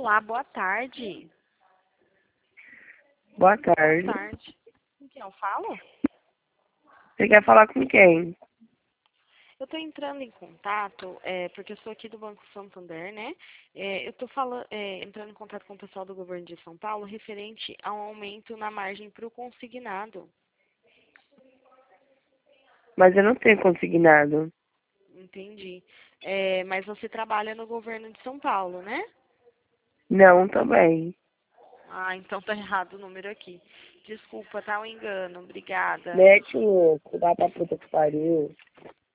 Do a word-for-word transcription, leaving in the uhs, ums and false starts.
Olá, boa tarde. Boa Boa tarde. tarde. Com quem eu falo? Você quer falar com quem? Eu estou entrando em contato, é, porque eu sou aqui do Banco Santander, né? É, eu estou falando, é, entrando em contato com o pessoal do governo de São Paulo referente ao aumento na margem para o consignado. Mas eu não tenho consignado. Entendi. É, mas você trabalha no governo de São Paulo, né? Não, também. Ah, então tá errado o número aqui. Desculpa, tá um engano. Obrigada. Mete o louco, dá pra puta que pariu.